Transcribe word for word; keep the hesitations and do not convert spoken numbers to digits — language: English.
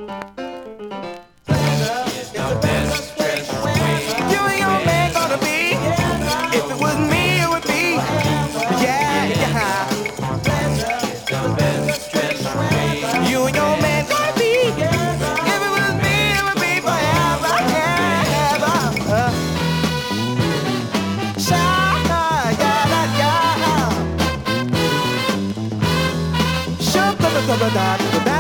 You and your man gonna be. If it was me, it would be. Yeah, yeah. You and your man gonna be. If it was me, it would be forever, ever. Sha, ya, da, ya. Sha, da, da, da, da, da, da.